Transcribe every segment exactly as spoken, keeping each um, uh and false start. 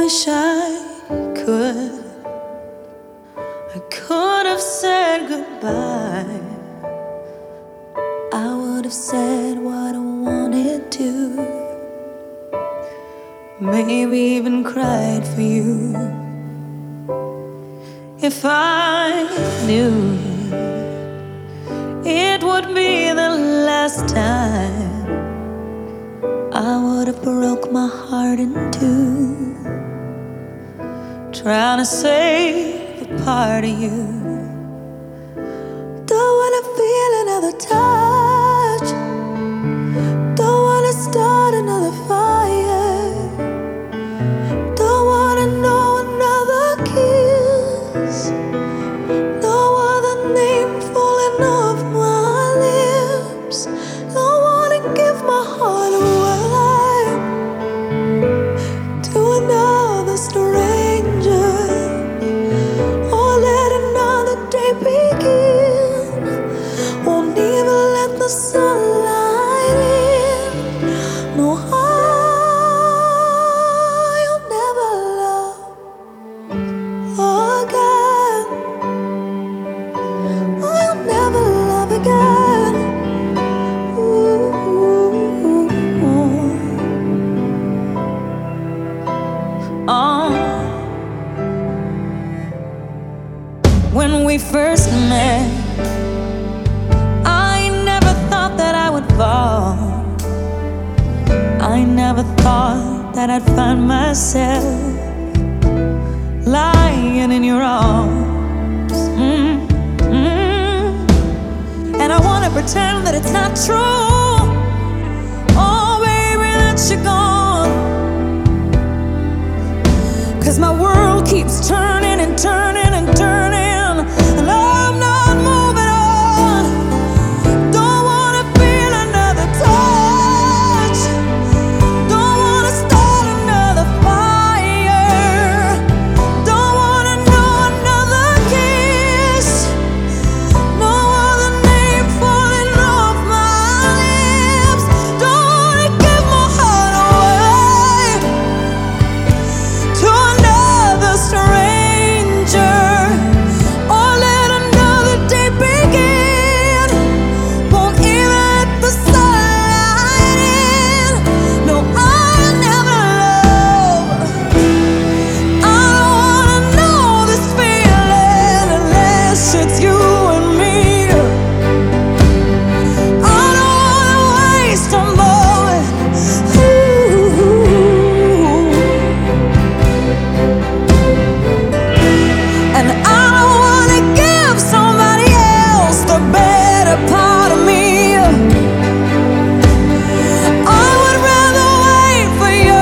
wish I could. I could have said goodbye. I would have said what I wanted to. Maybe even cried for you. If I knew it would be the last time, I would have broke my heart in two, trying to save a part of you. Don't wanna feel another touch, don't wanna start another fire, don't wanna know another kiss, no other name falling off my lips. Don't wanna give my heart away to another stranger, or let another day begin. Won't even let the sunlight in. No, I'll never love again. I'll never love again. Oh, when we first met, I never thought that I would fall. I never thought that I'd find myself lying in your arms. mm, mm. And I wanna pretend that it's not true. Oh, baby, that you're gone. 'Cause my world keeps turning and turning and turning, and I'm not moving on. Don't wanna feel another touch, don't wanna start another fire, don't wanna know another kiss, no other name falling off my lips. Don't wanna give my heart away to another stranger, or let another day begin. Won't even let the sunlight in. No, I'll never love. I don't wanna know this feeling unless it's you and me. I don't wanna waste a moment. Ooh. And I don't wanna give somebody else the better part of me. I would rather wait for you.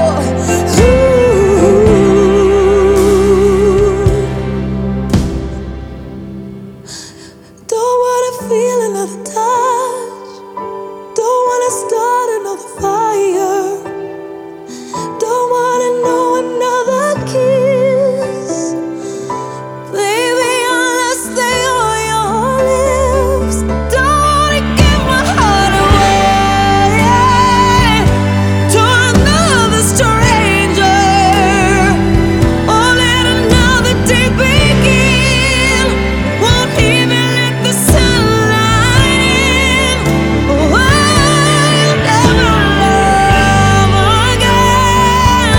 Ooh. Don't wanna feel another touch, don't wanna start another fire, don't wanna know another kiss, baby, unless they are your lips. Don't wanna give my heart away to another stranger, or let another day begin. Won't even let the sunlight in. Oh, I'll never love again,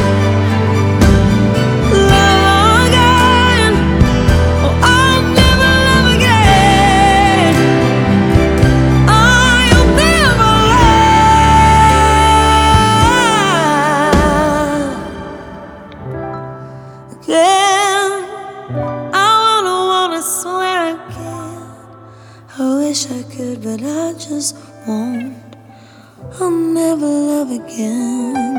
love again. Oh, I'll never love again. I'll never love again. I wanna wanna swear again. I wish I could, but I just won't. I'll never love again.